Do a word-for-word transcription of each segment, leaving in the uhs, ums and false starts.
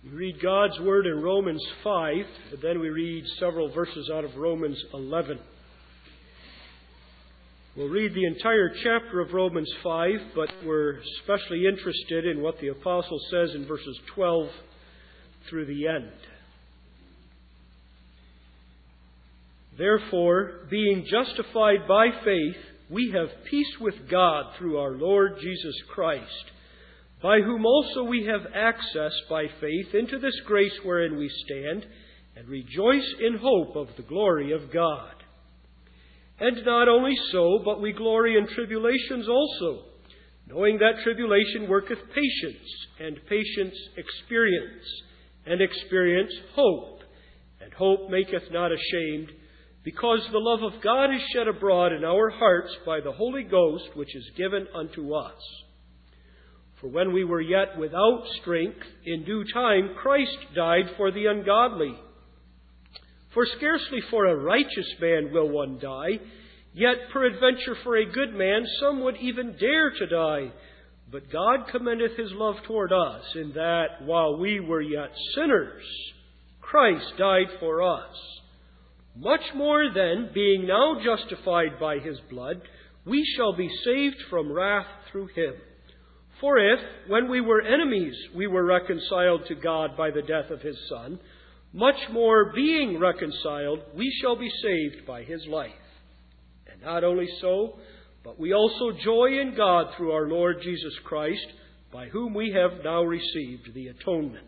We read God's Word in Romans five, and then we read several verses out of Romans eleven. We'll read the entire chapter of Romans five, but we're especially interested in what the Apostle says in verses twelve through the end. Therefore, being justified by faith, we have peace with God through our Lord Jesus Christ, by whom also we have access by faith into this grace wherein we stand, and rejoice in hope of the glory of God. And not only so, but we glory in tribulations also, knowing that tribulation worketh patience, and patience experience, and experience hope. And hope maketh not ashamed, because the love of God is shed abroad in our hearts by the Holy Ghost, which is given unto us. For when we were yet without strength, in due time Christ died for the ungodly. For scarcely for a righteous man will one die, yet peradventure for a good man some would even dare to die. But God commendeth his love toward us, in that while we were yet sinners, Christ died for us. Much more then, being now justified by his blood, we shall be saved from wrath through him. For if, when we were enemies, we were reconciled to God by the death of his Son, much more, being reconciled, we shall be saved by his life. And not only so, but we also joy in God through our Lord Jesus Christ, by whom we have now received the atonement.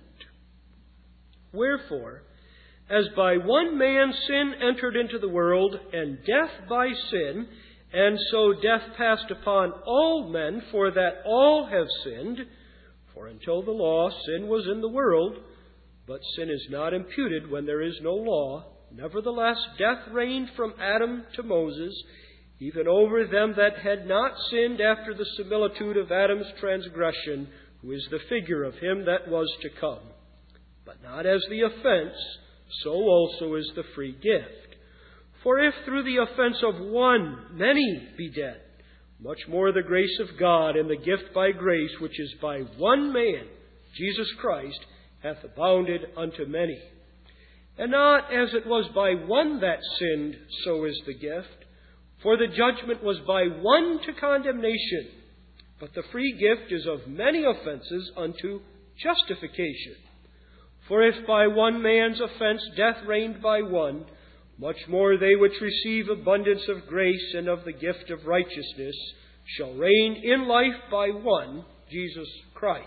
Wherefore, as by one man sin entered into the world, and death by sin, and so death passed upon all men, for that all have sinned. For until the law, sin was in the world, but sin is not imputed when there is no law. Nevertheless, death reigned from Adam to Moses, even over them that had not sinned after the similitude of Adam's transgression, who is the figure of him that was to come. But not as the offense, so also is the free gift. For if through the offense of one many be dead, much more the grace of God and the gift by grace, which is by one man, Jesus Christ, hath abounded unto many. And not as it was by one that sinned, so is the gift. For the judgment was by one to condemnation, but the free gift is of many offenses unto justification. For if by one man's offense death reigned by one, much more they which receive abundance of grace and of the gift of righteousness shall reign in life by one, Jesus Christ.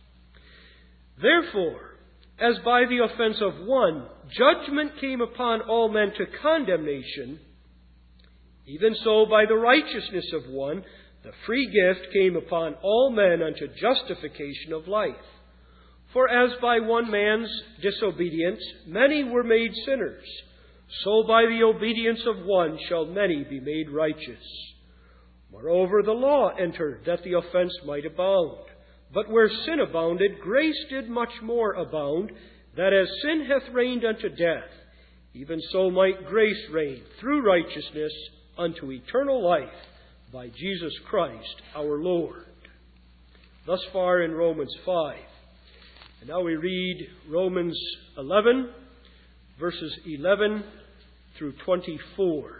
Therefore, as by the offense of one judgment came upon all men to condemnation, even so by the righteousness of one the free gift came upon all men unto justification of life. For as by one man's disobedience many were made sinners, so by the obedience of one shall many be made righteous. Moreover, the law entered that the offense might abound. But where sin abounded, grace did much more abound, that as sin hath reigned unto death, even so might grace reign through righteousness unto eternal life by Jesus Christ our Lord. Thus far in Romans five. And now we read Romans eleven, verses eleven through twenty-four.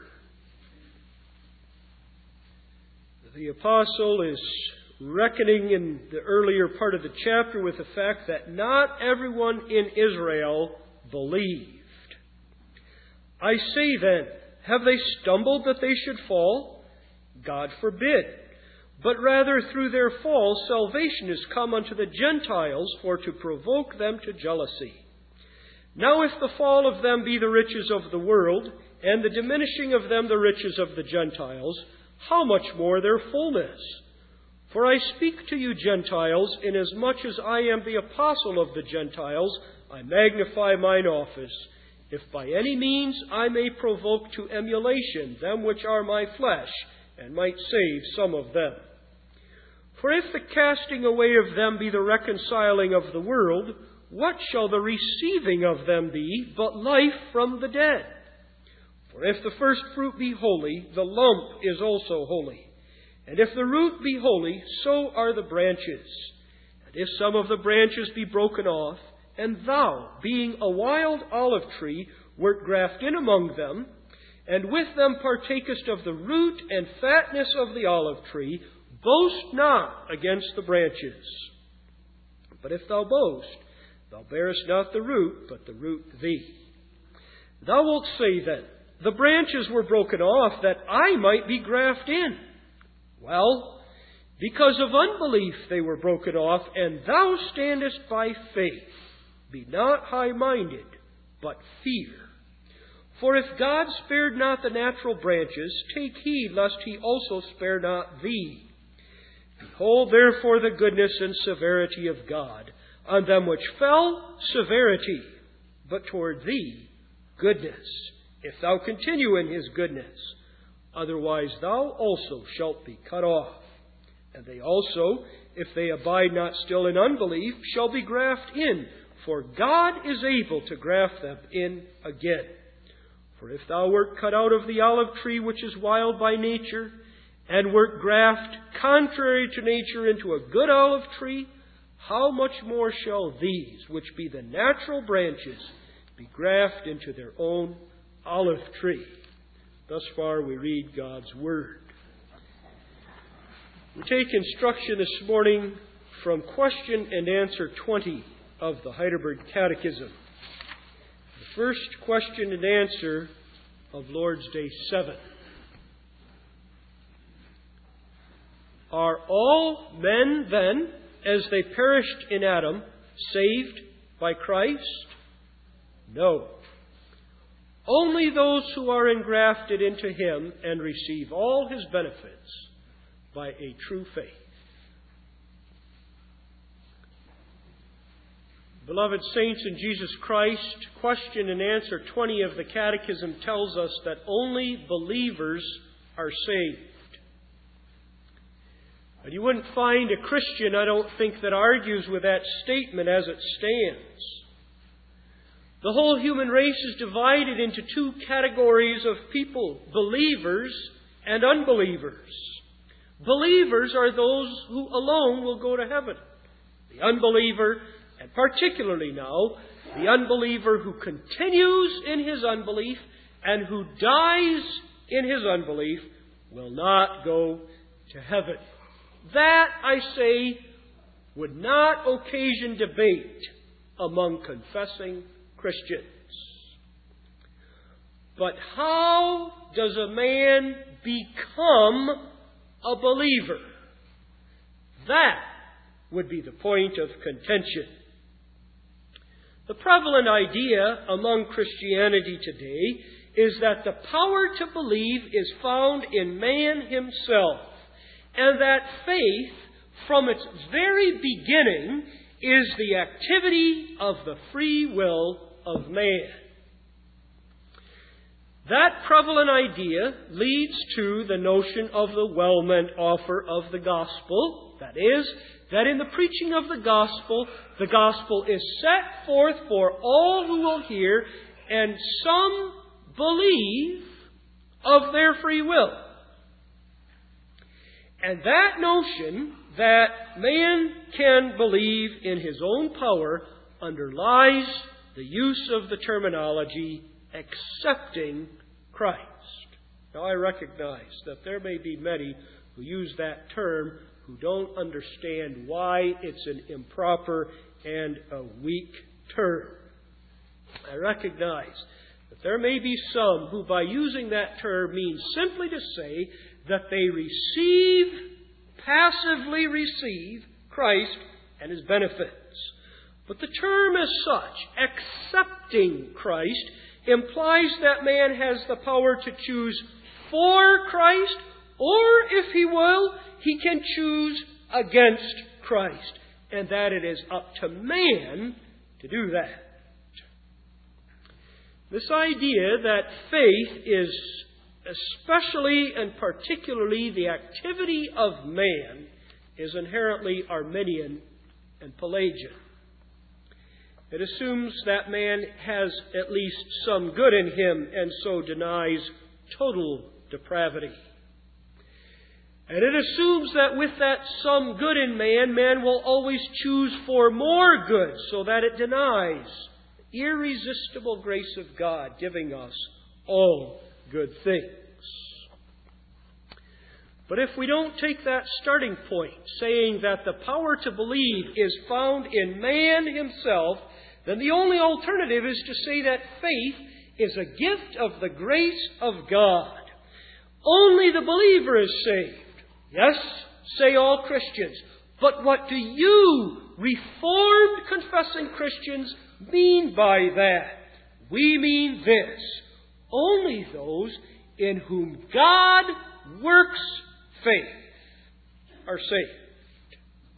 The apostle is reckoning in the earlier part of the chapter with the fact that not everyone in Israel believed. I say then, have they stumbled that they should fall? God forbid. But rather through their fall salvation is come unto the Gentiles, for to provoke them to jealousy. Now if the fall of them be the riches of the world, and the diminishing of them the riches of the Gentiles, how much more their fullness? For I speak to you Gentiles, inasmuch as I am the apostle of the Gentiles, I magnify mine office, if by any means I may provoke to emulation them which are my flesh, and might save some of them. For if the casting away of them be the reconciling of the world, what shall the receiving of them be but life from the dead? For if the first fruit be holy, the lump is also holy. And if the root be holy, so are the branches. And if some of the branches be broken off, and thou, being a wild olive tree, wert grafted in among them, and with them partakest of the root and fatness of the olive tree, boast not against the branches. But if thou boast, thou bearest not the root, but the root thee. Thou wilt say then, the branches were broken off, that I might be grafted in. Well, because of unbelief they were broken off, and thou standest by faith. Be not high-minded, but fear. For if God spared not the natural branches, take heed lest he also spare not thee. Behold therefore the goodness and severity of God. On them which fell, severity, but toward thee, goodness, if thou continue in his goodness. Otherwise thou also shalt be cut off. And they also, if they abide not still in unbelief, shall be grafted in, for God is able to graft them in again. For if thou wert cut out of the olive tree which is wild by nature, and wert grafted contrary to nature into a good olive tree, how much more shall these, which be the natural branches, be grafted into their own olive tree? Thus far we read God's Word. We take instruction this morning from question and answer twenty of the Heidelberg Catechism. The first question and answer of Lord's Day seven. Are all men then, as they perished in Adam, saved by Christ? No. Only those who are engrafted into him and receive all his benefits by a true faith. Beloved saints in Jesus Christ, question and answer twenty of the Catechism tells us that only believers are saved. And you wouldn't find a Christian, I don't think, that argues with that statement as it stands. The whole human race is divided into two categories of people, believers and unbelievers. Believers are those who alone will go to heaven. The unbeliever, and particularly now, the unbeliever who continues in his unbelief and who dies in his unbelief, will not go to heaven. That, I say, would not occasion debate among confessing Christians. But how does a man become a believer? That would be the point of contention. The prevalent idea among Christianity today is that the power to believe is found in man himself, and that faith, from its very beginning, is the activity of the free will of man. That prevalent idea leads to the notion of the well-meant offer of the gospel. That is, that in the preaching of the gospel, the gospel is set forth for all who will hear, and some believe of their free will. And that notion that man can believe in his own power underlies the use of the terminology accepting Christ. Now, I recognize that there may be many who use that term who don't understand why it's an improper and a weak term. I recognize that there may be some who, by using that term, mean simply to say that they receive, passively receive, Christ and his benefits. But the term as such, accepting Christ, implies that man has the power to choose for Christ, or, if he will, he can choose against Christ, and that it is up to man to do that. This idea that faith is especially and particularly the activity of man is inherently Arminian and Pelagian. It assumes that man has at least some good in him and so denies total depravity. And it assumes that with that some good in man, man will always choose for more good, so that it denies the irresistible grace of God giving us all good things. But if we don't take that starting point, saying that the power to believe is found in man himself, then the only alternative is to say that faith is a gift of the grace of God. Only the believer is saved. Yes, say all Christians. But what do you, Reformed confessing Christians, mean by that? We mean this: only those in whom God works faith are saved.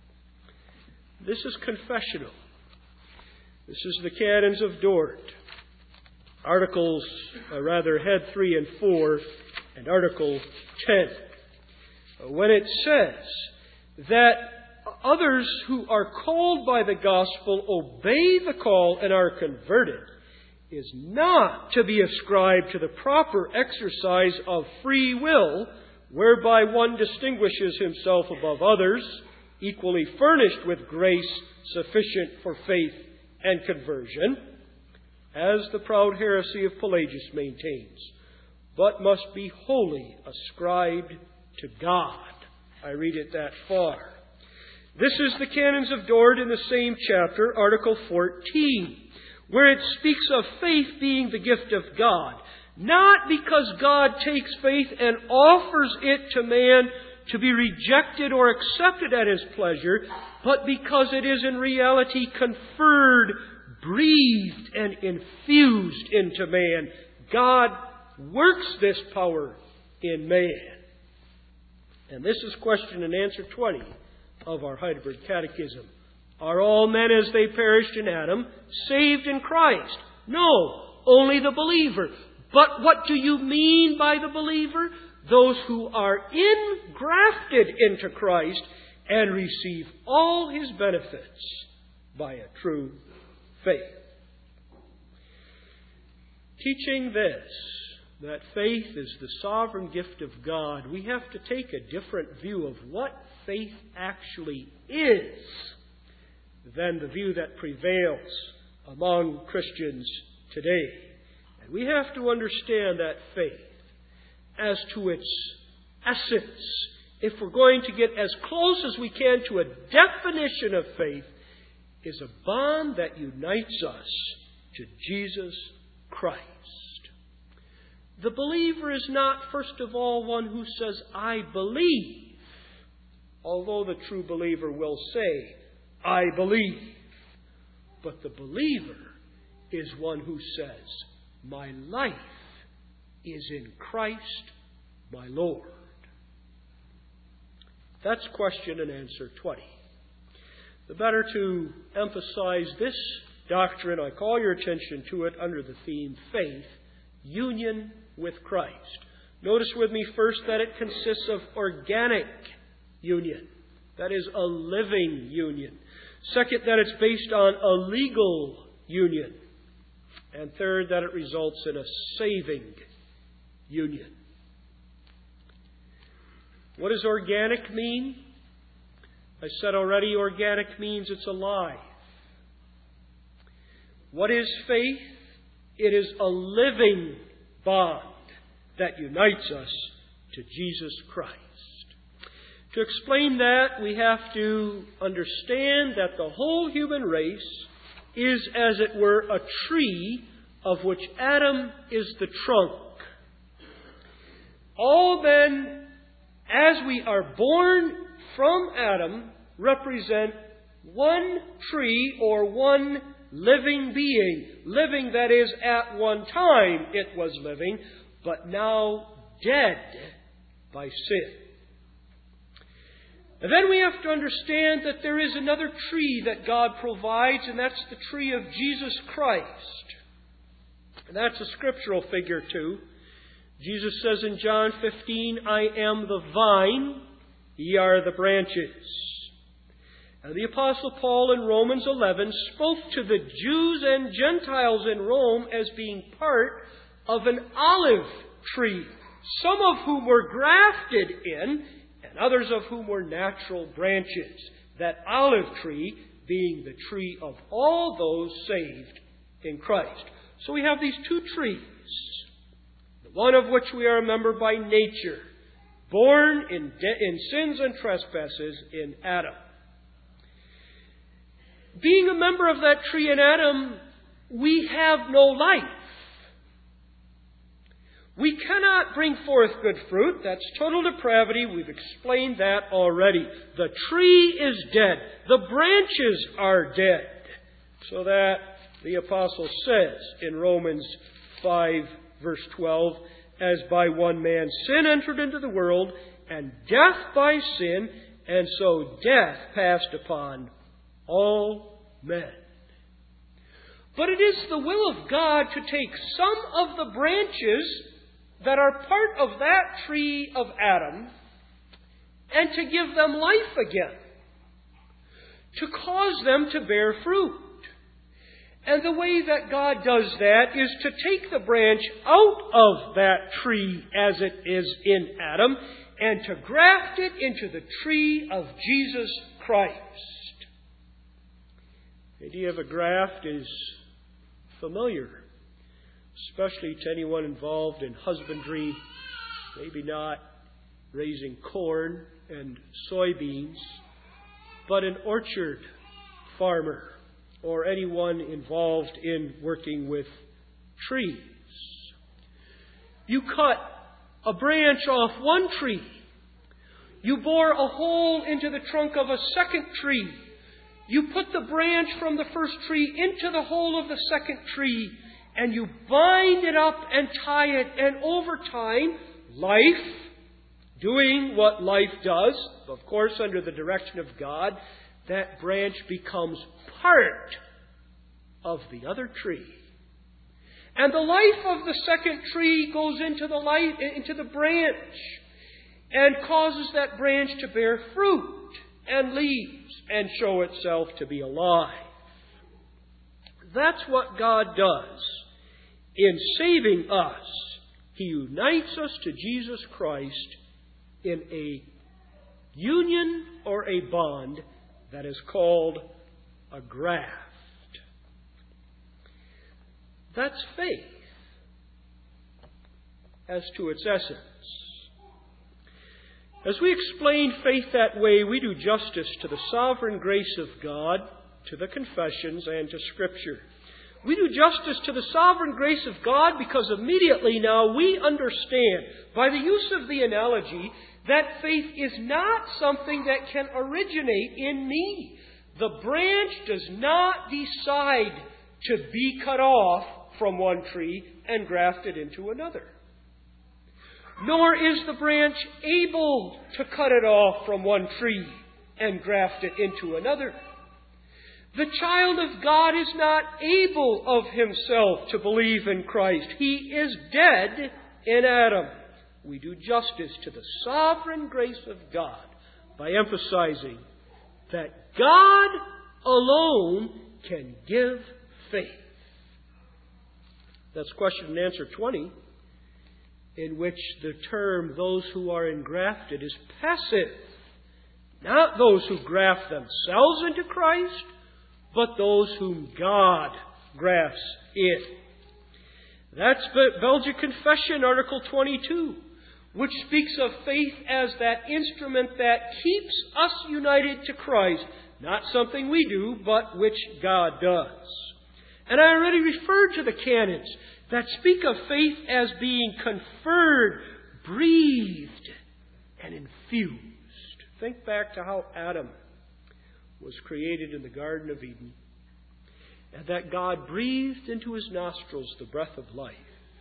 This is confessional. This is the Canons of Dort. Articles, uh, rather, Head three and four, and Article ten. When it says that others who are called by the gospel obey the call and are converted, is not to be ascribed to the proper exercise of free will, whereby one distinguishes himself above others, equally furnished with grace sufficient for faith and conversion, as the proud heresy of Pelagius maintains, but must be wholly ascribed to God. I read it that far. This is the Canons of Dort in the same chapter, Article fourteen, where it speaks of faith being the gift of God, not because God takes faith and offers it to man to be rejected or accepted at His pleasure, but because it is in reality conferred, breathed, and infused into man. God works this power in man. And this is question and answer twenty of our Heidelberg Catechism. Are all men as they perished in Adam saved in Christ? No, only the believer. But what do you mean by the believer? Those who are engrafted into Christ and receive all His benefits by a true faith. Teaching this, that faith is the sovereign gift of God, we have to take a different view of what faith actually is than the view that prevails among Christians today. And we have to understand that faith as to its essence. If we're going to get as close as we can to a definition of faith, is a bond that unites us to Jesus Christ. The believer is not, first of all, one who says, I believe, although the true believer will say, I believe. But the believer is one who says, my life is in Christ my Lord. That's question and answer twenty. The better to emphasize this doctrine, I call your attention to it under the theme faith, union with Christ. Notice with me first that it consists of organic union. That is a living union. Second, that it's based on a legal union. And third, that it results in a saving union. What does organic mean? I said already, organic means it's alive. What is faith? It is a living bond that unites us to Jesus Christ. To explain that, we have to understand that the whole human race is, as it were, a tree of which Adam is the trunk. All men, as we are born from Adam, represent one tree or one living being. Living, that is, at one time it was living, but now dead by sin. And then we have to understand that there is another tree that God provides, and that's the tree of Jesus Christ. And that's a scriptural figure too. Jesus says in John fifteen, I am the vine, ye are the branches. And the Apostle Paul in Romans eleven spoke to the Jews and Gentiles in Rome as being part of an olive tree, some of whom were grafted in, and and others of whom were natural branches, that olive tree being the tree of all those saved in Christ. So we have these two trees, the one of which we are a member by nature, born in, de- in sins and trespasses in Adam. Being a member of that tree in Adam, we have no life. We cannot bring forth good fruit. That's total depravity. We've explained that already. The tree is dead. The branches are dead. So that the apostle says in Romans five, verse twelve, as by one man sin entered into the world, and death by sin, and so death passed upon all men. But it is the will of God to take some of the branches that are part of that tree of Adam and to give them life again, to cause them to bear fruit. And the way that God does that is to take the branch out of that tree as it is in Adam and to graft it into the tree of Jesus Christ. The idea of a graft is familiar, especially to anyone involved in husbandry, maybe not raising corn and soybeans, but an orchard farmer or anyone involved in working with trees. You cut a branch off one tree. You bore a hole into the trunk of a second tree. You put the branch from the first tree into the hole of the second tree, and you bind it up and tie it, and over time, life, doing what life does, of course under the direction of God, that branch becomes part of the other tree. And the life of the second tree goes into the life, into the branch and causes that branch to bear fruit and leaves and show itself to be alive. That's what God does in saving us. He unites us to Jesus Christ in a union or a bond that is called a graft. That's faith as to its essence. As we explain faith that way, we do justice to the sovereign grace of God, to the confessions, and to Scripture. We do justice to the sovereign grace of God because immediately now we understand, by the use of the analogy, that faith is not something that can originate in me. The branch does not decide to be cut off from one tree and grafted into another. Nor is the branch able to cut it off from one tree and graft it into another. The child of God is not able of himself to believe in Christ. He is dead in Adam. We do justice to the sovereign grace of God by emphasizing that God alone can give faith. That's question and answer twenty, in which the term those who are engrafted is passive. Not those who graft themselves into Christ, but those whom God grafts in. That's Belgic Confession, Article twenty-two, which speaks of faith as that instrument that keeps us united to Christ. Not something we do, but which God does. And I already referred to the canons that speak of faith as being conferred, breathed, and infused. Think back to how Adam was created in the Garden of Eden, and that God breathed into his nostrils the breath of life.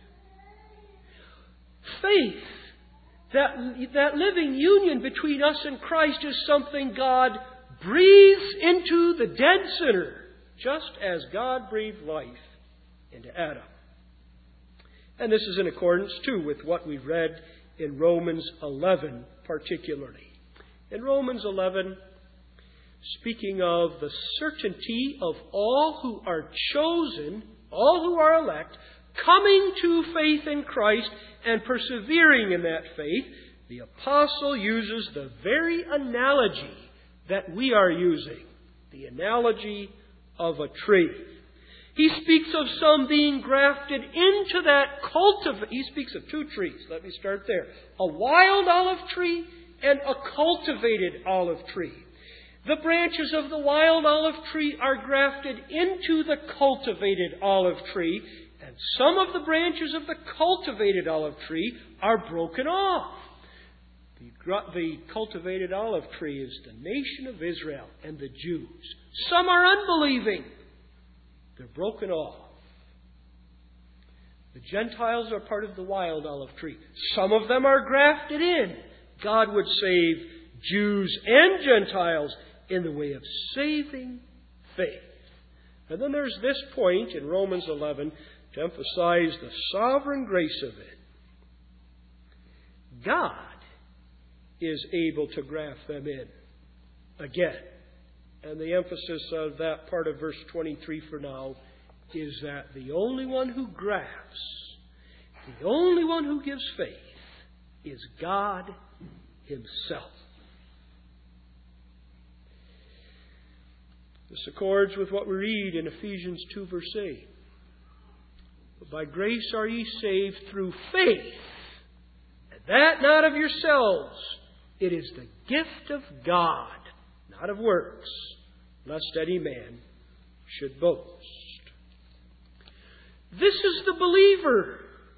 Faith, that, that living union between us and Christ, is something God breathes into the dead sinner, just as God breathed life into Adam. And this is in accordance, too, with what we've read in Romans eleven particularly. In Romans eleven, speaking of the certainty of all who are chosen, all who are elect, coming to faith in Christ and persevering in that faith, the apostle uses the very analogy that we are using, the analogy of a tree. He speaks of some being grafted into that cultivate. He speaks of two trees. Let me start there. A wild olive tree and a cultivated olive tree. The branches of the wild olive tree are grafted into the cultivated olive tree, and some of the branches of the cultivated olive tree are broken off. The, the cultivated olive tree is the nation of Israel and the Jews. Some are unbelieving. They're broken off. The Gentiles are part of the wild olive tree. Some of them are grafted in. God would save Jews and Gentiles in the way of saving faith. And then there's this point in Romans eleven to emphasize the sovereign grace of it. God is able to graft them in again. And the emphasis of that part of verse twenty-three for now is that the only one who grafts, the only one who gives faith, is God Himself. This accords with what we read in Ephesians two, verse eight. But by grace are ye saved through faith, and that not of yourselves. It is the gift of God, not of works, lest any man should boast. This is the believer.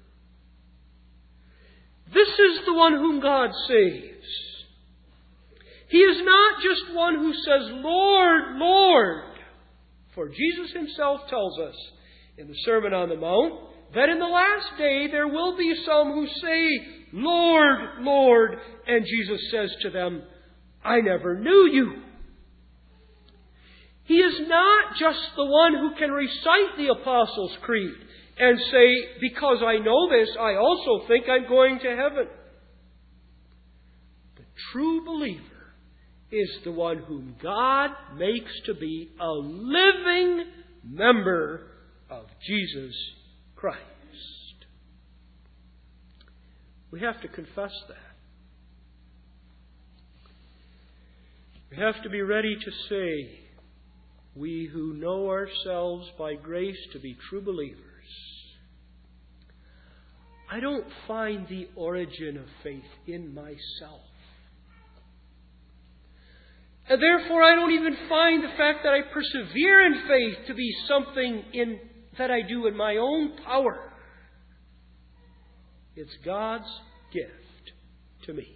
This is the one whom God saves. He is not just one who says, Lord, Lord. For Jesus Himself tells us in the Sermon on the Mount that in the last day there will be some who say, Lord, Lord. And Jesus says to them, I never knew you. He is not just the one who can recite the Apostles' Creed and say, because I know this, I also think I'm going to heaven. The true believer is the one whom God makes to be a living member of Jesus Christ. We have to confess that. We have to be ready to say, we who know ourselves by grace to be true believers, I don't find the origin of faith in myself. And therefore I don't even find the fact that I persevere in faith to be something in, that I do in my own power. It's God's gift to me.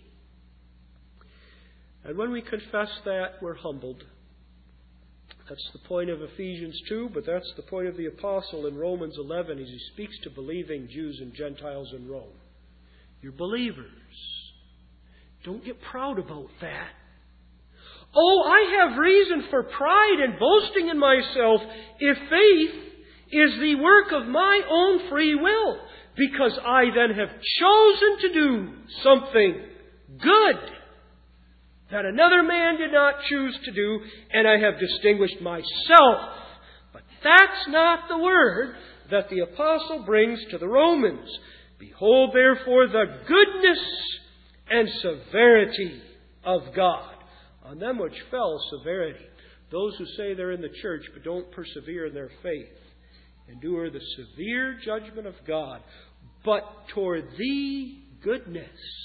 And when we confess that, we're humbled. That's the point of Ephesians two, but that's the point of the Apostle in Romans eleven as he speaks to believing Jews and Gentiles in Rome. You're believers. Don't get proud about that. Oh, I have reason for pride and boasting in myself if faith is the work of my own free will, because I then have chosen to do something good that another man did not choose to do, and I have distinguished myself. But that's not the word that the Apostle brings to the Romans. Behold, therefore, the goodness and severity of God. On them which fell, severity. Those who say they're in the church but don't persevere in their faith endure the severe judgment of God. But toward thee, goodness.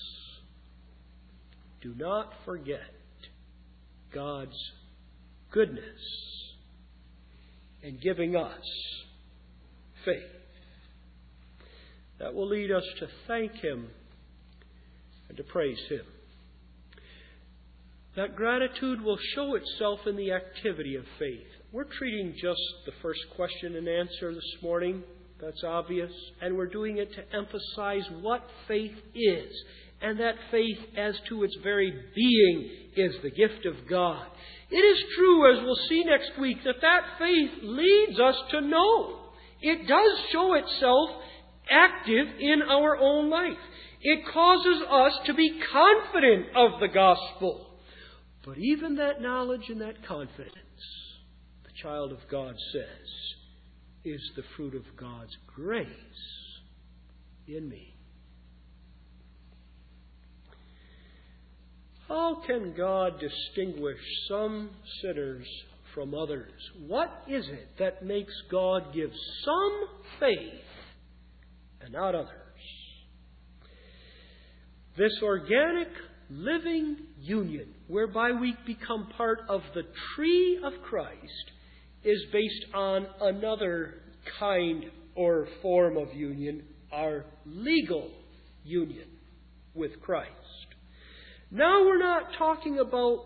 Do not forget God's goodness in giving us faith. That will lead us to thank Him and to praise Him. That gratitude will show itself in the activity of faith. We're treating just the first question and answer this morning. That's obvious. And we're doing it to emphasize what faith is. And that faith as to its very being is the gift of God. It is true, as we'll see next week, that that faith leads us to know. It does show itself active in our own life. It causes us to be confident of the gospel. But even that knowledge and that confidence, the child of God says, is the fruit of God's grace in me. How can God distinguish some sinners from others? What is it that makes God give some faith and not others? This organic, living union, whereby we become part of the tree of Christ, is based on another kind or form of union, our legal union with Christ. Now we're not talking about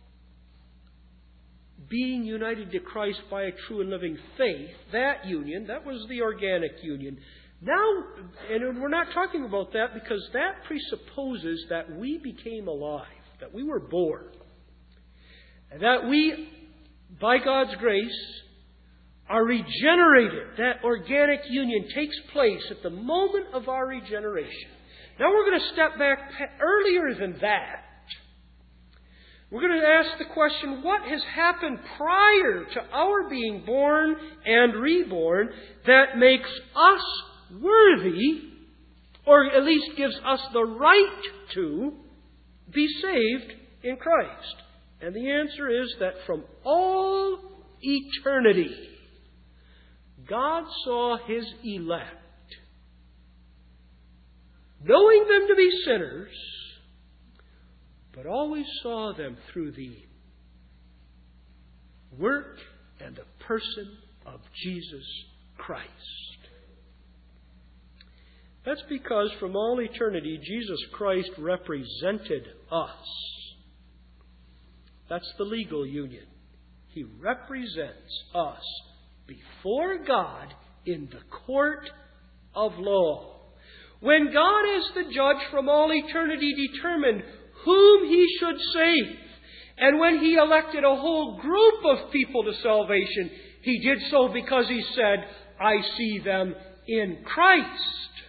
being united to Christ by a true and living faith. That union, that was the organic union. Now, and we're not talking about that because that presupposes that we became alive, that we were born, and that we, by God's grace, are regenerated. That organic union takes place at the moment of our regeneration. Now we're going to step back earlier than that. We're going to ask the question, what has happened prior to our being born and reborn that makes us worthy, or at least gives us the right to, be saved in Christ? And the answer is that from all eternity, God saw His elect, knowing them to be sinners, but always saw them through the work and the person of Jesus Christ. That's because from all eternity, Jesus Christ represented us. That's the legal union. He represents us before God in the court of law. When God, as the judge from all eternity, determined whom He should save, and when He elected a whole group of people to salvation, He did so because He said, I see them in Christ.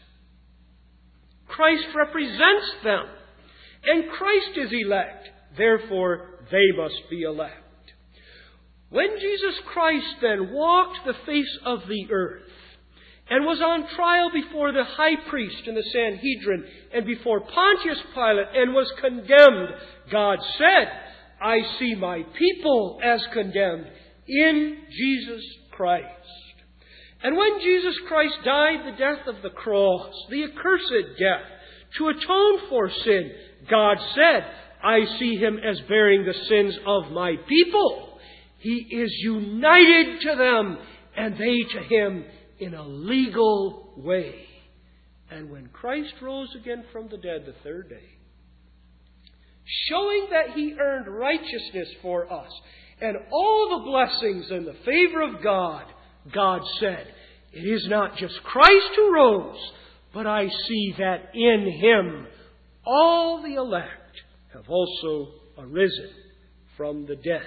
Christ represents them, and Christ is elect. Therefore, they must be elect. When Jesus Christ then walked the face of the earth and was on trial before the high priest and the Sanhedrin and before Pontius Pilate and was condemned, God said, I see my people as condemned in Jesus Christ. And when Jesus Christ died the death of the cross, the accursed death, to atone for sin, God said, I see Him as bearing the sins of my people. He is united to them, and they to Him in a legal way. And when Christ rose again from the dead the third day, showing that He earned righteousness for us and all the blessings and the favor of God, God said, it is not just Christ who rose, but I see that in Him all the elect have also arisen from the dead.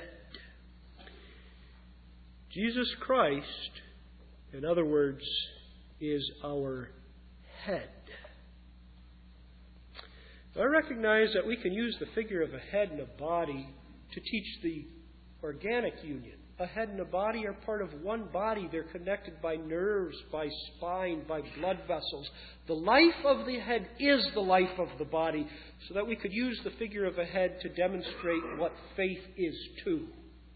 Jesus Christ, in other words, is our head. I recognize that we can use the figure of a head and a body to teach the organic union. A head and a body are part of one body. They're connected by nerves, by spine, by blood vessels. The life of the head is the life of the body, so that we could use the figure of a head to demonstrate what faith is too.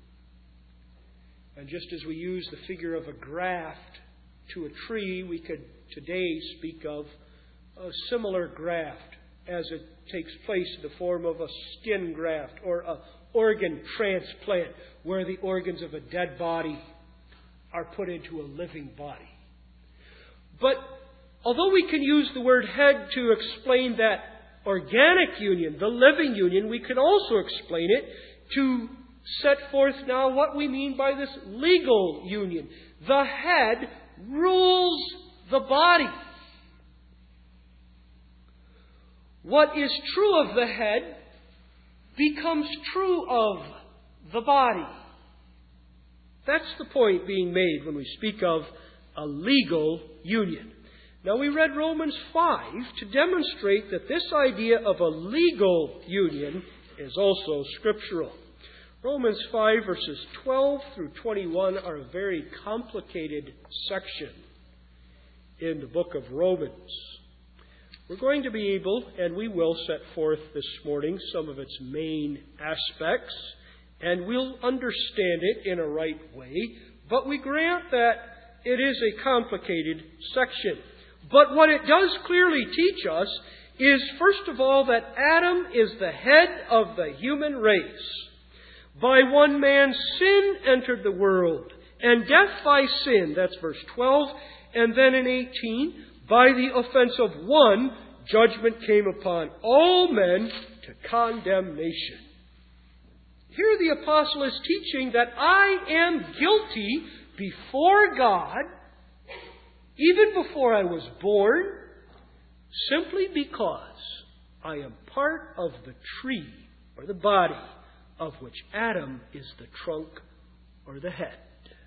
And just as we use the figure of a graft to a tree, we could today speak of a similar graft as it takes place in the form of a skin graft or an organ transplant, where the organs of a dead body are put into a living body. But although we can use the word head to explain that organic union, the living union, we can also explain it to set forth now what we mean by this legal union. The head rules the body. What is true of the head becomes true of the body. That's the point being made when we speak of a legal union. Now, we read Romans five to demonstrate that this idea of a legal union is also scriptural. Romans five verses twelve through twenty-one are a very complicated section in the book of Romans. We're going to be able, and we will set forth this morning, some of its main aspects, and we'll understand it in a right way, but we grant that it is a complicated section. But what it does clearly teach us is, first of all, that Adam is the head of the human race. By one man sin entered the world, and death by sin. That's verse twelve. And then in eighteen, by the offense of one, judgment came upon all men to condemnation. Here the apostle is teaching that I am guilty before God, even before I was born, simply because I am part of the tree, or the body, of which Adam is the trunk or the head.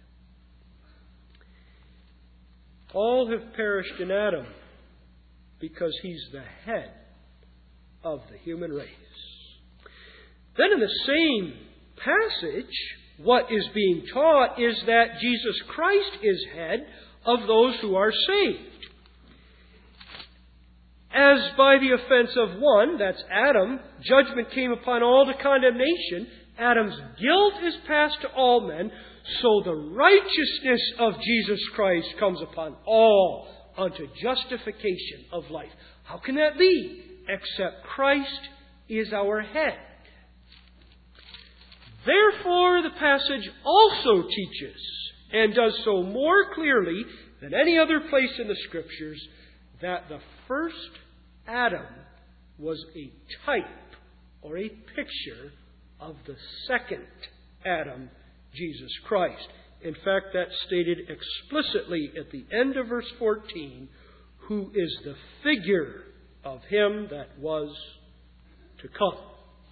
All have perished in Adam because he's the head of the human race. Then in the same passage, what is being taught is that Jesus Christ is head of those who are saved. As by the offense of one, that's Adam, judgment came upon all to condemnation, Adam's guilt is passed to all men, so the righteousness of Jesus Christ comes upon all unto justification of life. How can that be? Except Christ is our head. Therefore, the passage also teaches, and does so more clearly than any other place in the Scriptures, that the first Adam was a type or a picture of the second Adam, Jesus Christ. In fact, that's stated explicitly at the end of verse fourteen, who is the figure of him that was to come.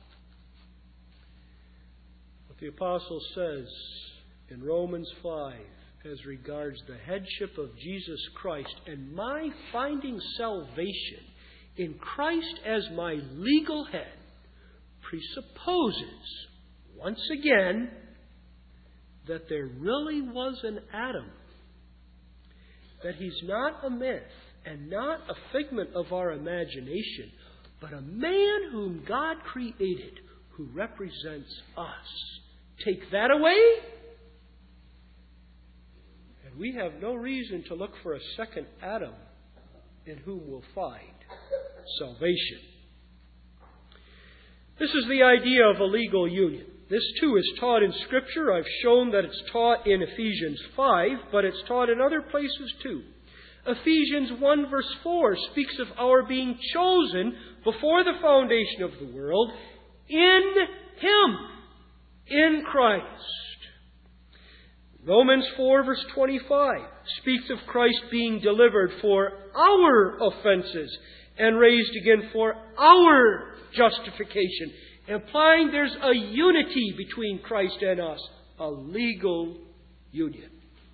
What the apostle says in Romans five as regards the headship of Jesus Christ and my finding salvation in Christ as my legal head presupposes, once again, that there really was an Adam. That he's not a myth and not a figment of our imagination, but a man whom God created who represents us. Take that away, and we have no reason to look for a second Adam in whom we'll find salvation. This is the idea of a legal union. This too is taught in Scripture. I've shown that it's taught in Ephesians five, but it's taught in other places too. Ephesians one verse four speaks of our being chosen before the foundation of the world in Him, in Christ. Romans four verse twenty-five speaks of Christ being delivered for our offenses and raised again for our justification, implying there's a unity between Christ and us, a legal union.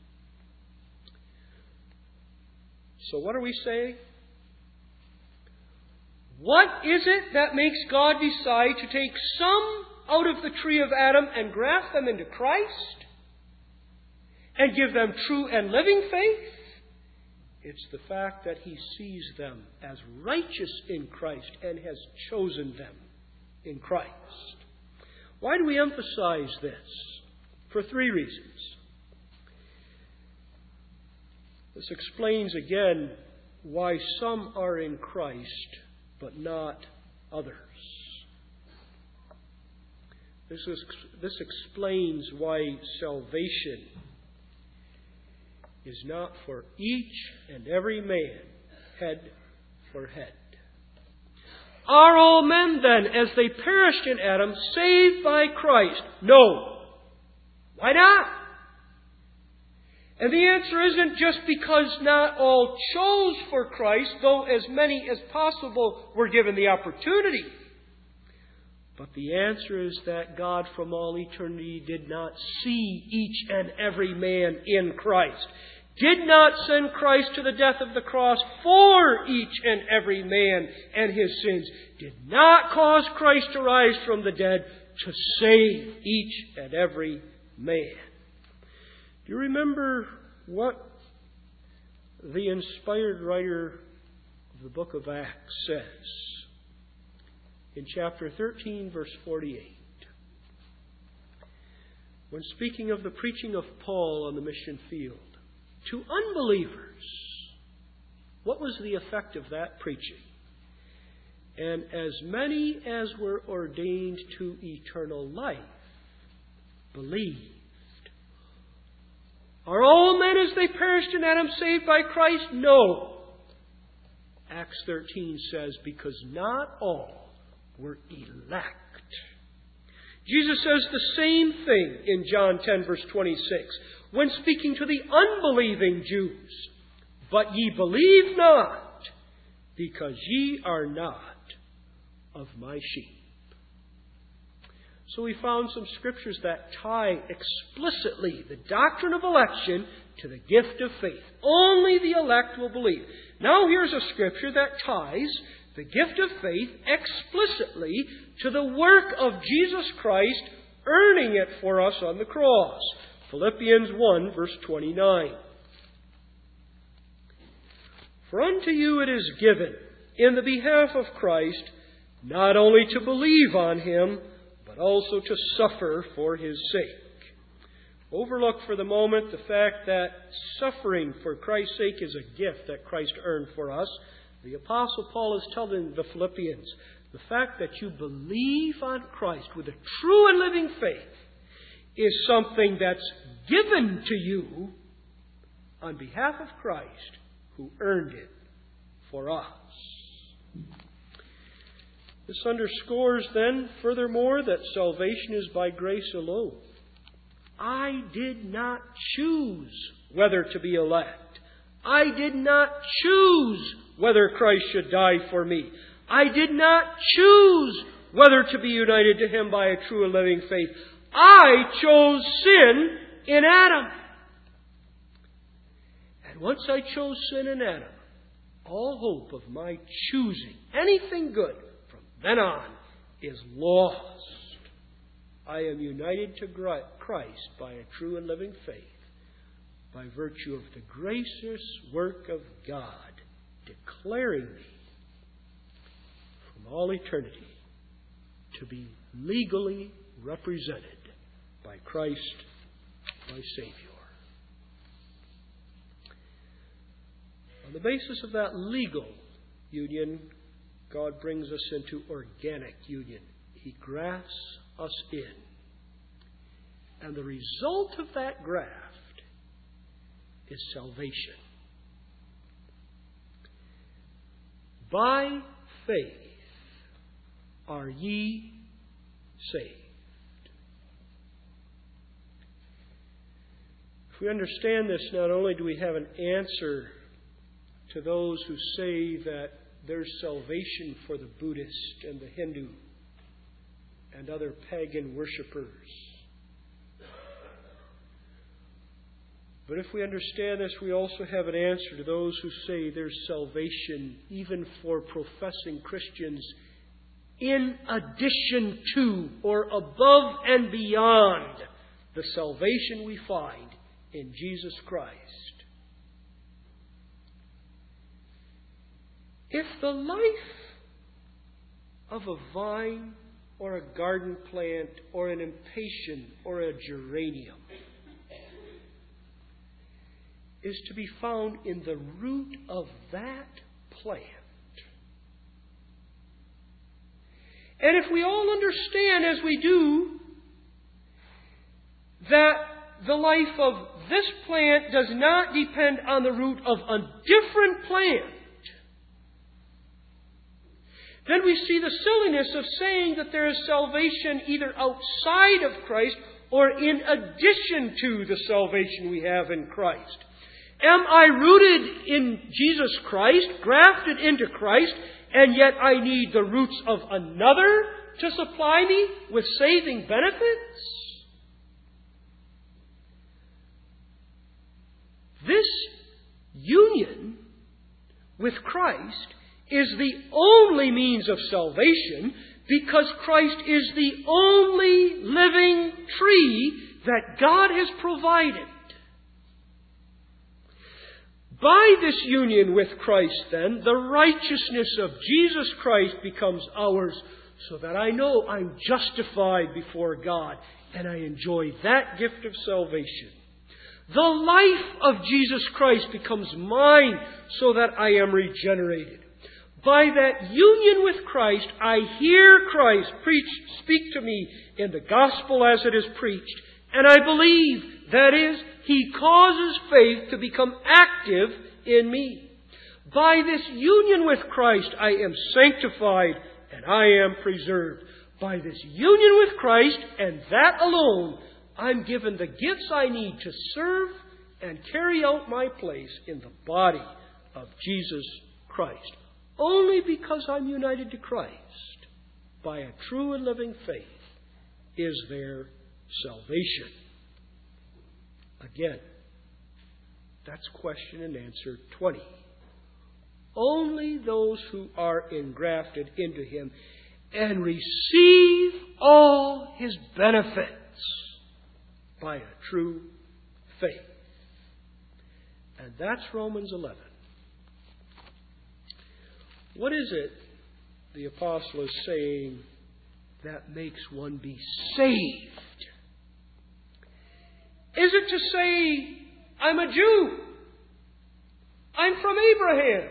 So what are we saying? What is it that makes God decide to take some out of the tree of Adam and graft them into Christ and give them true and living faith? It's the fact that He sees them as righteous in Christ and has chosen them in Christ. Why do we emphasize this? For three reasons. This explains again why some are in Christ but not others. This, is, this explains why salvation is not for each and every man, head for head. Are all men then, as they perished in Adam, saved by Christ? No. Why not? And the answer isn't just because not all chose for Christ, though as many as possible were given the opportunity. But the answer is that God from all eternity did not see each and every man in Christ. Did not send Christ to the death of the cross for each and every man and his sins. Did not cause Christ to rise from the dead to save each and every man. Do you remember what the inspired writer of the book of Acts says in chapter thirteen, verse forty-eight, when speaking of the preaching of Paul on the mission field, to unbelievers, what was the effect of that preaching? And as many as were ordained to eternal life believed. Are all men as they perished in Adam saved by Christ? No. Acts thirteen says, because not all were elect. Jesus says the same thing in John ten, verse twenty-six, when speaking to the unbelieving Jews. But ye believe not, because ye are not of my sheep. So we found some scriptures that tie explicitly the doctrine of election to the gift of faith. Only the elect will believe. Now here's a scripture that ties the gift of faith explicitly to the work of Jesus Christ earning it for us on the cross. Philippians one, verse twenty-nine. For unto you it is given, in the behalf of Christ, not only to believe on Him, but also to suffer for His sake. Overlook for the moment the fact that suffering for Christ's sake is a gift that Christ earned for us. The Apostle Paul is telling the Philippians, the fact that you believe on Christ with a true and living faith is something that's given to you on behalf of Christ, who earned it for us. This underscores then, furthermore, that salvation is by grace alone. I did not choose whether to be elect. I did not choose whether Christ should die for me. I did not choose whether to be united to Him by a true and living faith. I chose sin in Adam. And once I chose sin in Adam, all hope of my choosing anything good from then on is lost. I am united to Christ by a true and living faith, by virtue of the gracious work of God declaring me from all eternity to be legally represented by Christ, my Savior. On the basis of that legal union, God brings us into organic union. He grafts us in. And the result of that graft is salvation. By faith are ye saved. If we understand this, not only do we have an answer to those who say that there's salvation for the Buddhist and the Hindu and other pagan worshippers, but if we understand this, we also have an answer to those who say there's salvation even for professing Christians in addition to or above and beyond the salvation we find in Jesus Christ. If the life of a vine or a garden plant or an impatient or a geranium is to be found in the root of that plant, and if we all understand, as we do, that the life of this plant does not depend on the root of a different plant, then we see the silliness of saying that there is salvation either outside of Christ or in addition to the salvation we have in Christ. Am I rooted in Jesus Christ, grafted into Christ, and yet I need the roots of another to supply me with saving benefits? This union with Christ is the only means of salvation, because Christ is the only living tree that God has provided. By this union with Christ, then, the righteousness of Jesus Christ becomes ours, so that I know I'm justified before God, and I enjoy that gift of salvation. The life of Jesus Christ becomes mine, so that I am regenerated. By that union with Christ, I hear Christ preach, speak to me in the gospel as it is preached, and I believe, that is, He causes faith to become active in me. By this union with Christ, I am sanctified and I am preserved. By this union with Christ, and that alone, I'm given the gifts I need to serve and carry out my place in the body of Jesus Christ. Only because I'm united to Christ, by a true and living faith, is there salvation. Again, that's question and answer twenty. Only those who are engrafted into Him and receive all His benefits by a true faith. And that's Romans eleven. What is it the apostle is saying that makes one be saved? Is it to say, I'm a Jew? I'm from Abraham?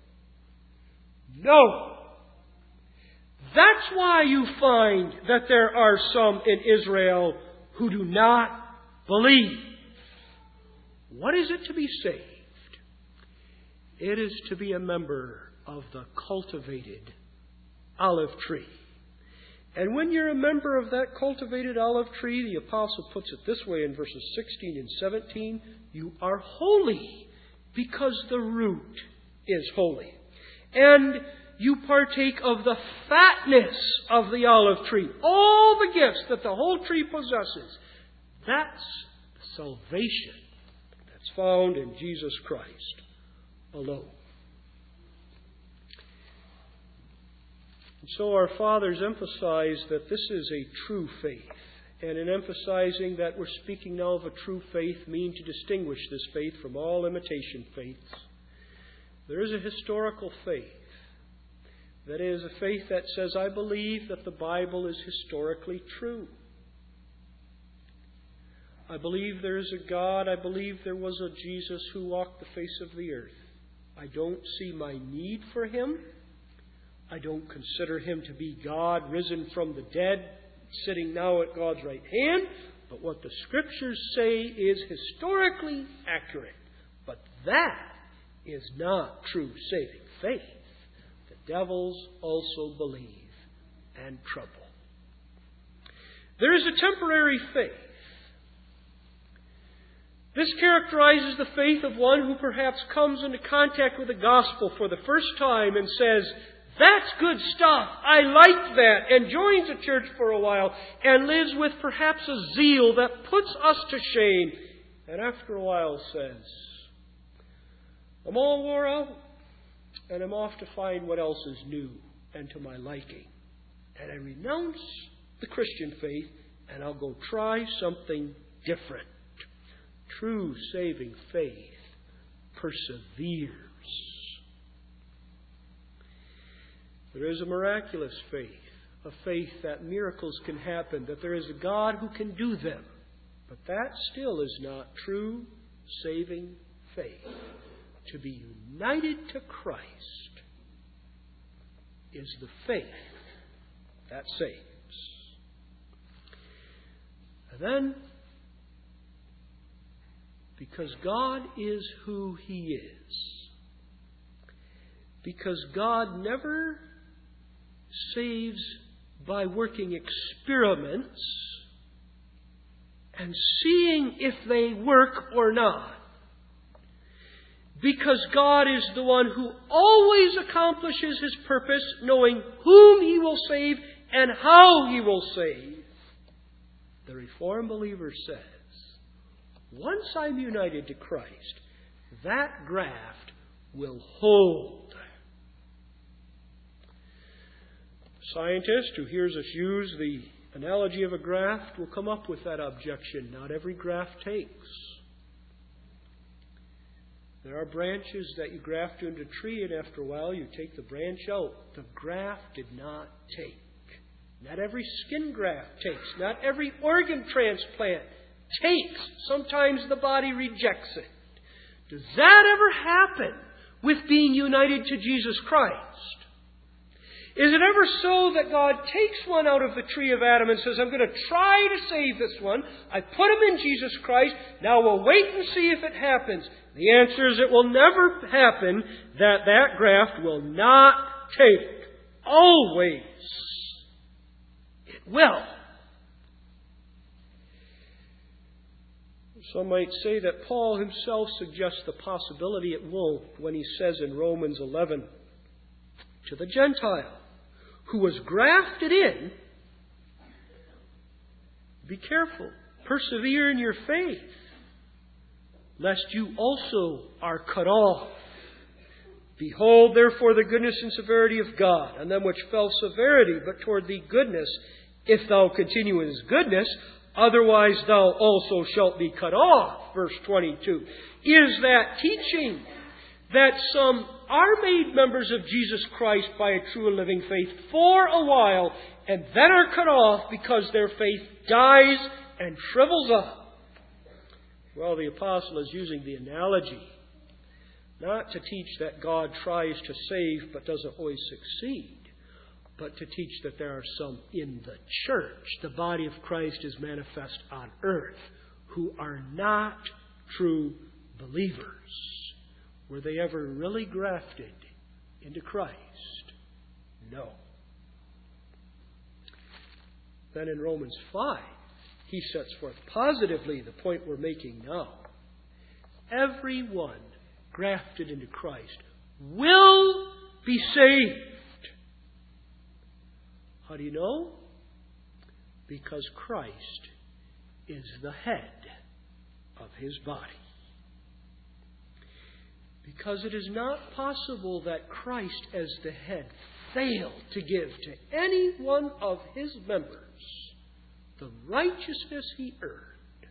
No. That's why you find that there are some in Israel who do not believe. What is it to be saved? It is to be a member of the cultivated olive tree. And when you're a member of that cultivated olive tree, the apostle puts it this way in verses sixteen and seventeen, you are holy because the root is holy. And you partake of the fatness of the olive tree. All the gifts that the whole tree possesses. That's salvation that's found in Jesus Christ alone. And so our fathers emphasize that this is a true faith. And in emphasizing that we're speaking now of a true faith, mean to distinguish this faith from all imitation faiths. There is a historical faith. That is, a faith that says, I believe that the Bible is historically true. I believe there is a God. I believe there was a Jesus who walked the face of the earth. I don't see my need for Him. I don't consider Him to be God risen from the dead, sitting now at God's right hand. But what the Scriptures say is historically accurate. But that is not true saving faith. The devils also believe and trouble. There is a temporary faith. This characterizes the faith of one who perhaps comes into contact with the gospel for the first time and says, that's good stuff. I like that. And joins a church for a while and lives with perhaps a zeal that puts us to shame. And after a while says, I'm all wore out and I'm off to find what else is new and to my liking. And I renounce the Christian faith and I'll go try something different. True saving faith perseveres. There is a miraculous faith, a faith that miracles can happen, that there is a God who can do them. But that still is not true saving faith. To be united to Christ is the faith that saves. And then, because God is who He is, because God never saves by working experiments and seeing if they work or not. Because God is the one who always accomplishes His purpose, knowing whom He will save and how He will save. The Reformed believer says, once I'm united to Christ, that graft will hold. A scientist who hears us use the analogy of a graft will come up with that objection. Not every graft takes. There are branches that you graft into a tree, and after a while you take the branch out. The graft did not take. Not every skin graft takes. Not every organ transplant takes. Sometimes the body rejects it. Does that ever happen with being united to Jesus Christ? Is it ever so that God takes one out of the tree of Adam and says, I'm going to try to save this one. I put him in Jesus Christ. Now we'll wait and see if it happens. The answer is it will never happen, that that graft will not take. Always it will. Some might say that Paul himself suggests the possibility it won't when he says in Romans eleven, to the Gentile who was grafted in, be careful, persevere in your faith, lest you also are cut off. Behold, therefore, the goodness and severity of God, on them which fell severity, but toward thee goodness, if thou continue in his goodness, otherwise thou also shalt be cut off. Verse twenty-two. Is that teaching that some are made members of Jesus Christ by a true and living faith for a while, and then are cut off because their faith dies and shrivels up? Well, the apostle is using the analogy not to teach that God tries to save but doesn't always succeed, but to teach that there are some in the church, the body of Christ is manifest on earth, who are not true believers. Were they ever really grafted into Christ? No. Then in Romans five, he sets forth positively the point we're making now. Everyone grafted into Christ will be saved. How do you know? Because Christ is the head of his body. Because it is not possible that Christ as the head failed to give to any one of his members the righteousness he earned.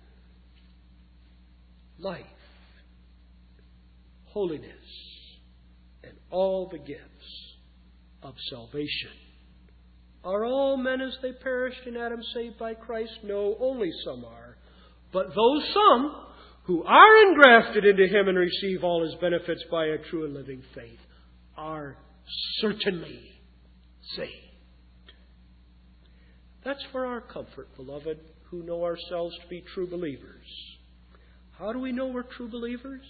Life, holiness, and all the gifts of salvation. Are all men as they perished in Adam saved by Christ? No, only some are. But those some who are engrafted into him and receive all his benefits by a true and living faith are certainly saved. That's for our comfort, beloved, who know ourselves to be true believers. How do we know we're true believers?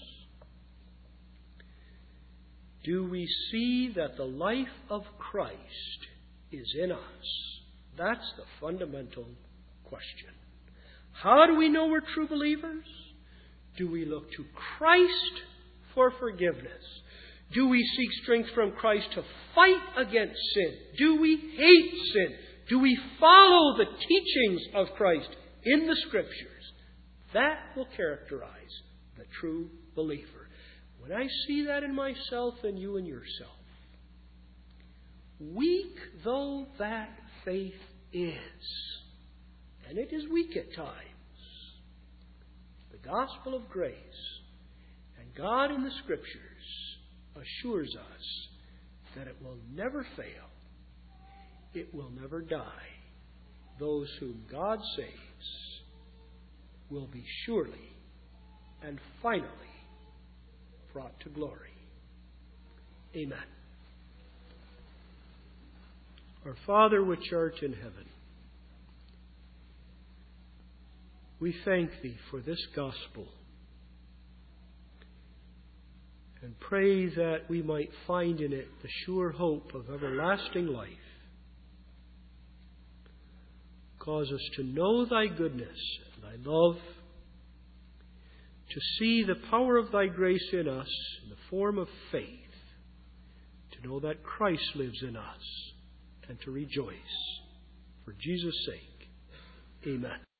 Do we see that the life of Christ is in us? That's the fundamental question. How do we know we're true believers? Do we look to Christ for forgiveness? Do we seek strength from Christ to fight against sin? Do we hate sin? Do we follow the teachings of Christ in the Scriptures? That will characterize the true believer. When I see that in myself and you in yourself, weak though that faith is, and it is weak at times, the gospel of grace and God in the Scriptures assures us that it will never fail. It will never die. Those whom God saves will be surely and finally brought to glory. Amen. Our Father which art in heaven, we thank Thee for this gospel and pray that we might find in it the sure hope of everlasting life. Cause us to know Thy goodness and Thy love, to see the power of Thy grace in us in the form of faith, to know that Christ lives in us, and to rejoice. For Jesus' sake, amen.